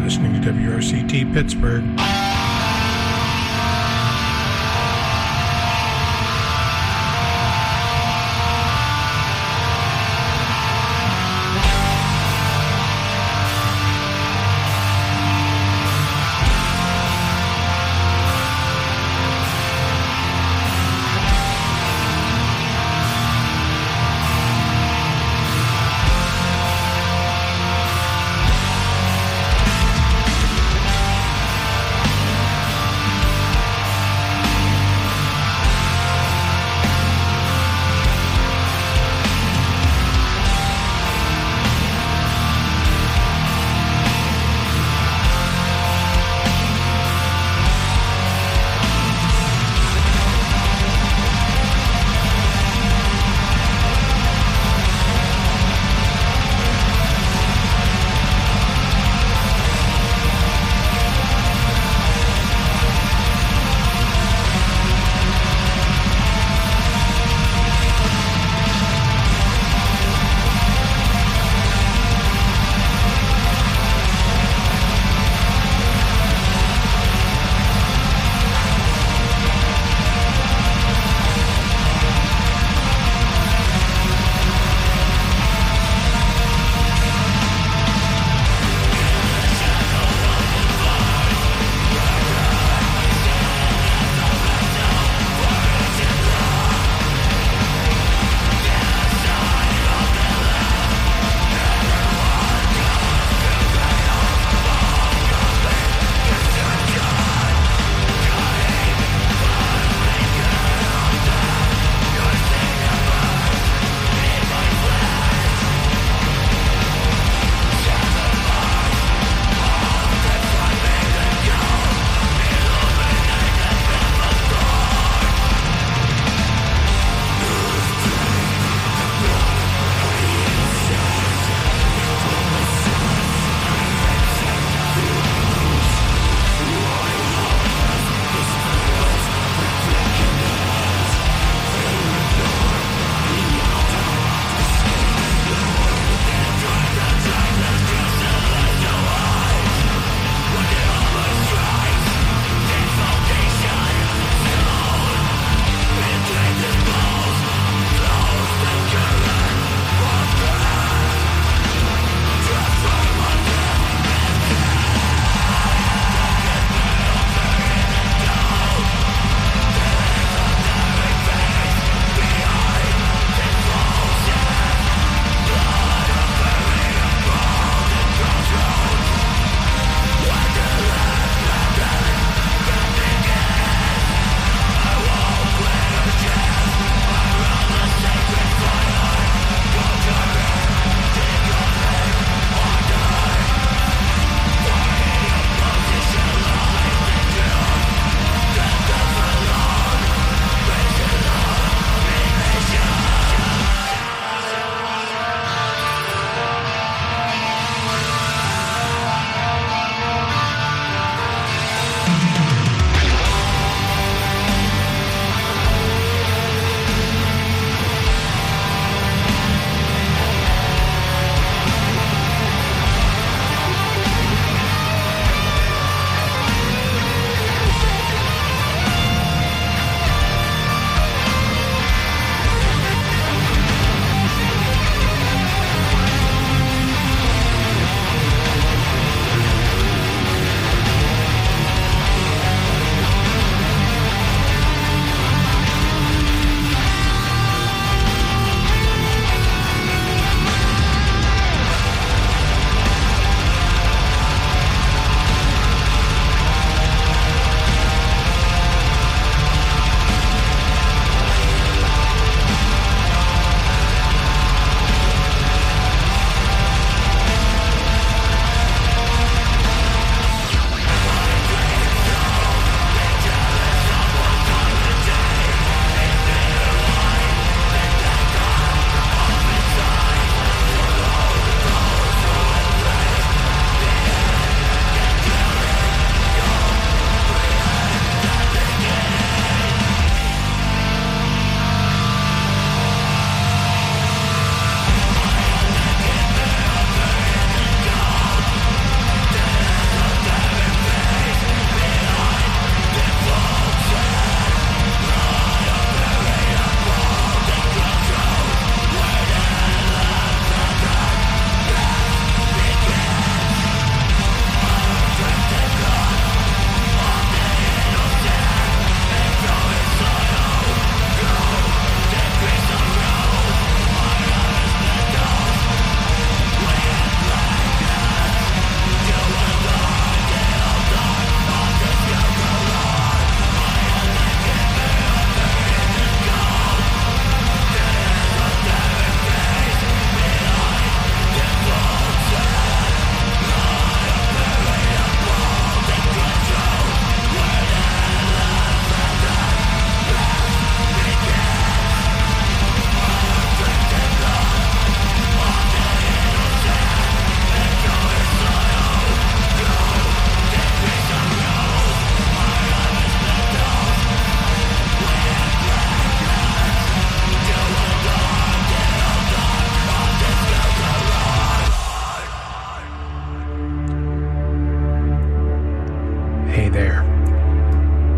listening to WRCT Pittsburgh.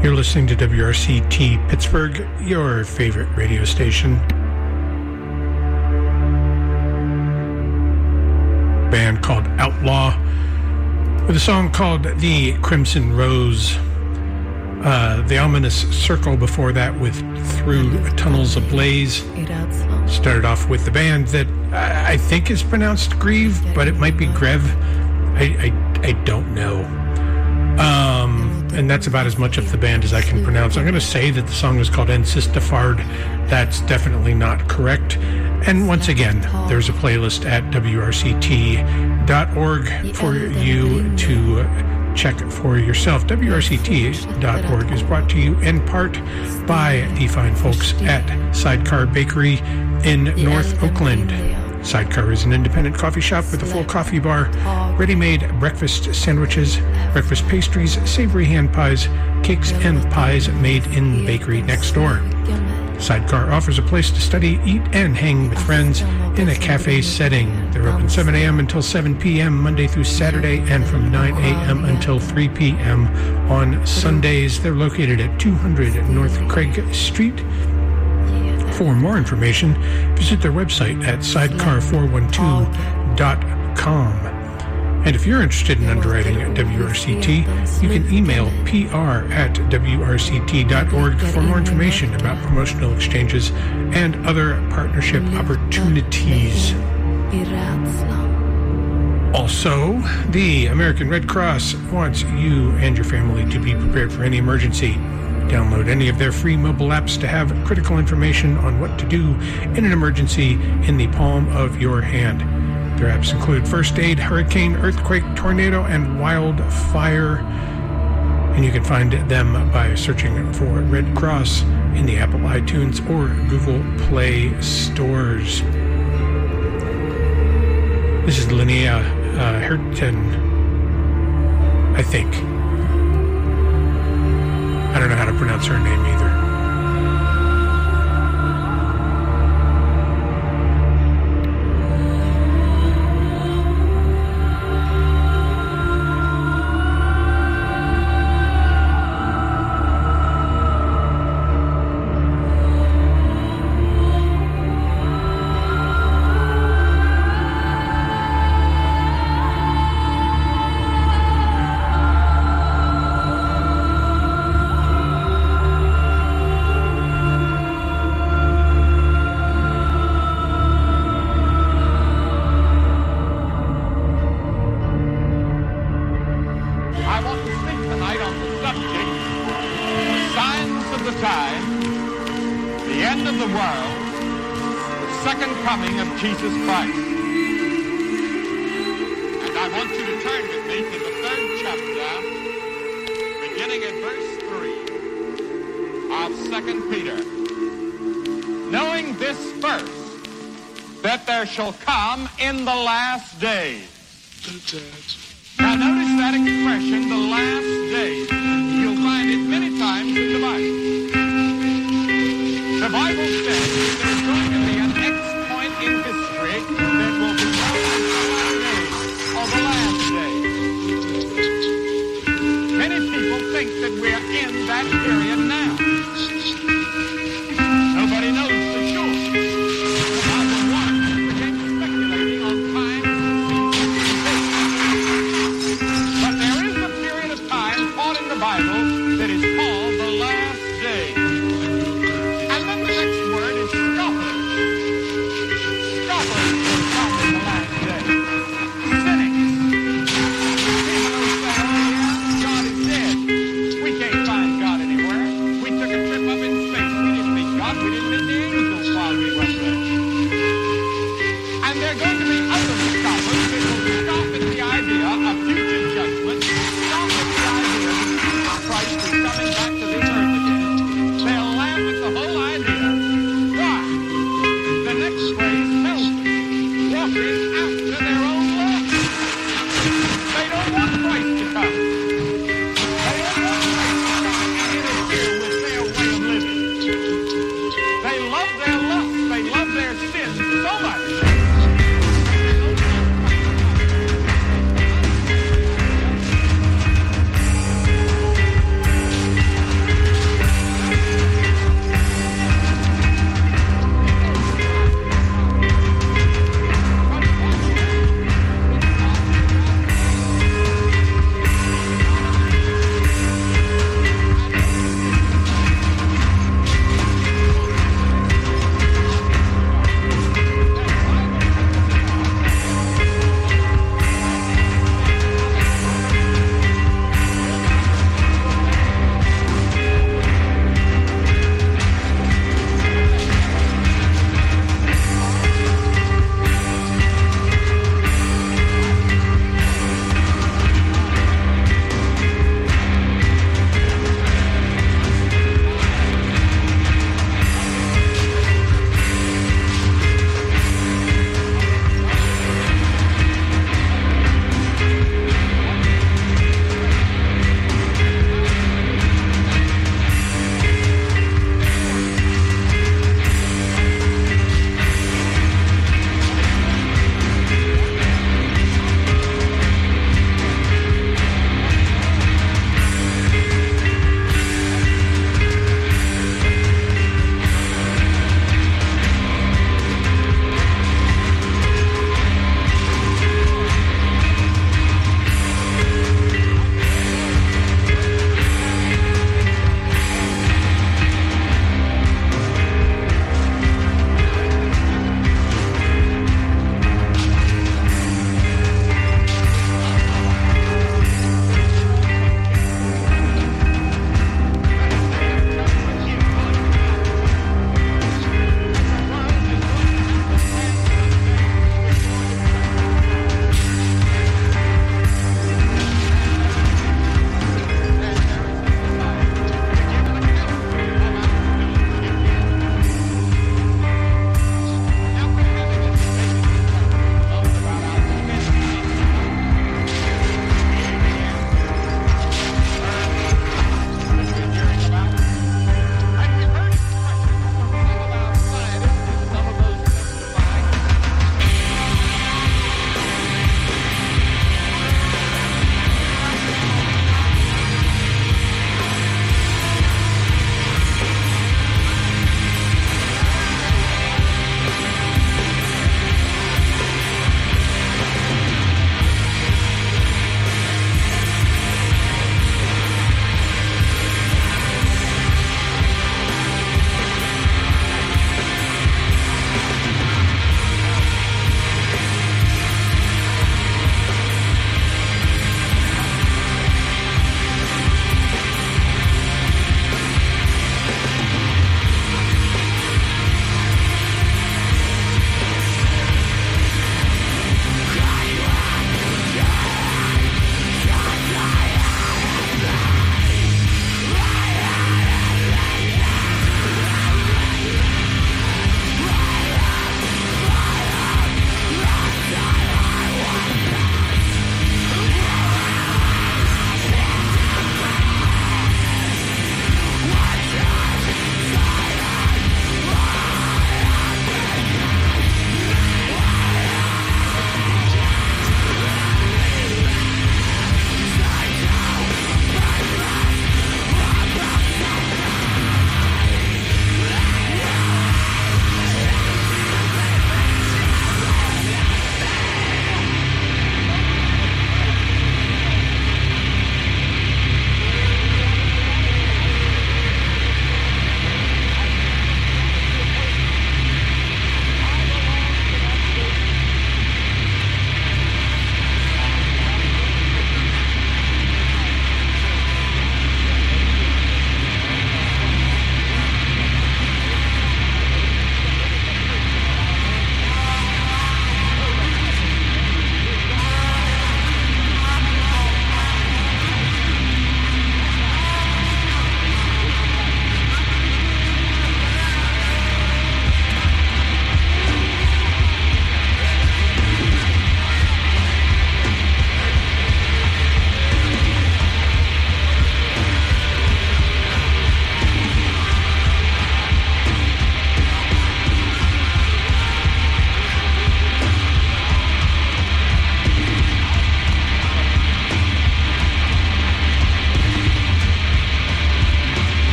You're listening to WRCT Pittsburgh, your favorite radio station. Band called Outlaw with a song called The Crimson Rose. The ominous circle before that with Through Tunnels Ablaze. Started off with the band that I think is pronounced Grieve, but it might be Grev. I don't know. And that's about as much of the band as I can pronounce. I'm going to say that the song is called Encystafard. That's definitely not correct. And once again, there's a playlist at WRCT.org for you to check for yourself. WRCT.org is brought to you in part by the fine folks at Sidecar Bakery in North Oakland. Sidecar is an independent coffee shop with a full coffee bar, ready-made breakfast sandwiches, breakfast pastries, savory hand pies, cakes, and pies made in the bakery next door. Sidecar offers a place to study, eat, and hang with friends in a cafe setting. They're open 7 a.m. until 7 p.m. Monday through Saturday, and from 9 a.m. until 3 p.m. on Sundays. They're located at 200 North Craig Street. For more information, visit their website at sidecar412.com. And if you're interested in underwriting at WRCT, you can email pr@wrct.org for more information about promotional exchanges and other partnership opportunities. Also, the American Red Cross wants you and your family to be prepared for any emergency. Download any of their free mobile apps to have critical information on what to do in an emergency in the palm of your hand. Their apps include First Aid, Hurricane, Earthquake, Tornado, and Wildfire. And you can find them by searching for Red Cross in the Apple iTunes or Google Play stores. This is Linnea Herten, I think. I don't know how to pronounce her name either. Jesus Christ. And I want you to turn with me to the 3rd chapter, beginning at verse 3 of 2 Peter. Knowing this first, that there shall come in the last days. Now notice that expression, the last days. You'll find it many times in the Bible. The Bible says there's going to be an in history that will be known as the last days. Many people think that we're in that period now. Nobody knows for sure. The Bible warns against speculating on times and seasons. But there is a period of time taught in the Bible that is called the last days. And then the next word is scoffers. God is dead. We can't find God anywhere.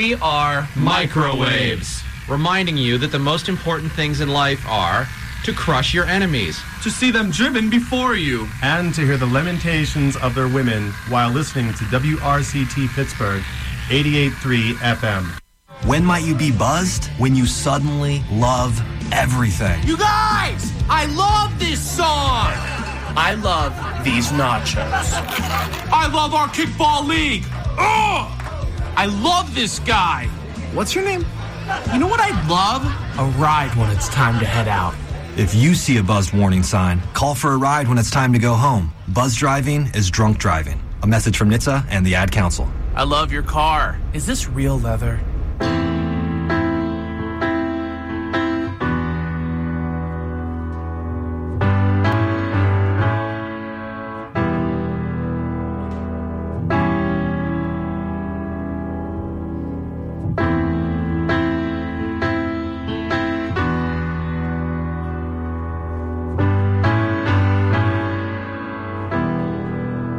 We are microwaves, reminding you that the most important things in life are to crush your enemies, to see them driven before you, and to hear the lamentations of their women while listening to WRCT Pittsburgh 88.3 FM. When might you be buzzed? When you suddenly love everything. You guys, I love this song. I love these nachos. I love our kickball league. Oh, I love this guy. What's your name? You know what I'd love? A ride when it's time to head out. If you see a buzzed warning sign, call for a ride when it's time to go home. Buzz driving is drunk driving. A message from NHTSA and the Ad Council. I love your car. Is this real leather?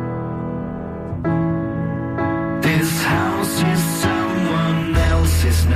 This house is someone else's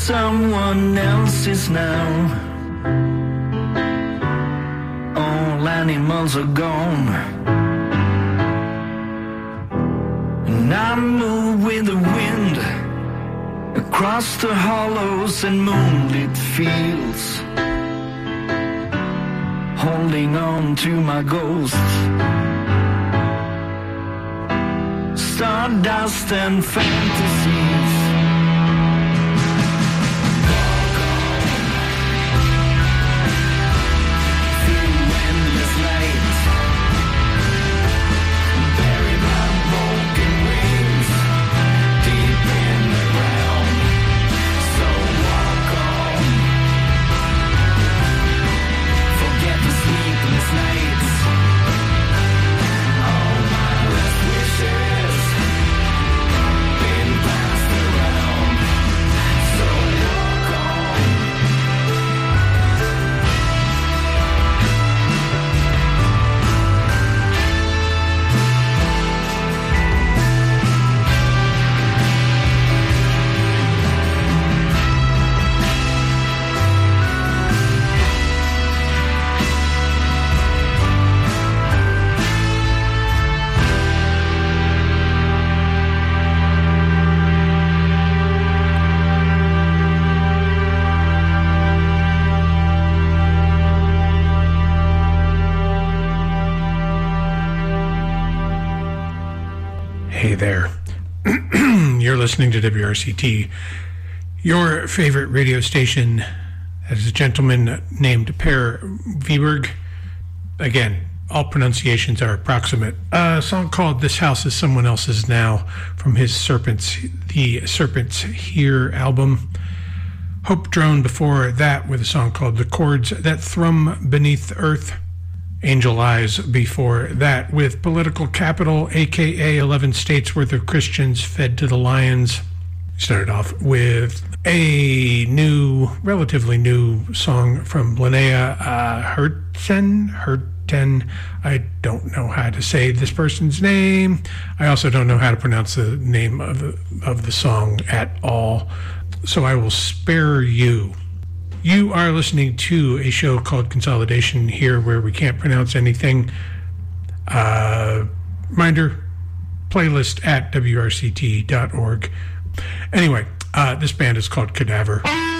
someone else's now. All animals are gone, and I move with the wind across the hollows and moonlit fields, holding on to my ghosts, stardust and fantasies. Hey there. You're listening to WRCT, your favorite radio station. That is a gentleman named Per Wiberg. Again, all pronunciations are approximate. A song called This House is Someone Else's Now from his The Serpents Here album. Hope Drone before that with a song called The Chords That Thrum Beneath Earth. Angel Eyes before that with Political Capital, aka 11 States Worth of Christians Fed to the Lions. Started off with a relatively new song from Linnea Hurten. I don't know how to say this person's name. I also don't know how to pronounce the name of the song at all, so I will spare you. You are listening to a show called Consolidation here where we can't pronounce anything. Reminder, playlist at wrct.org. Anyway, this band is called Cadaver.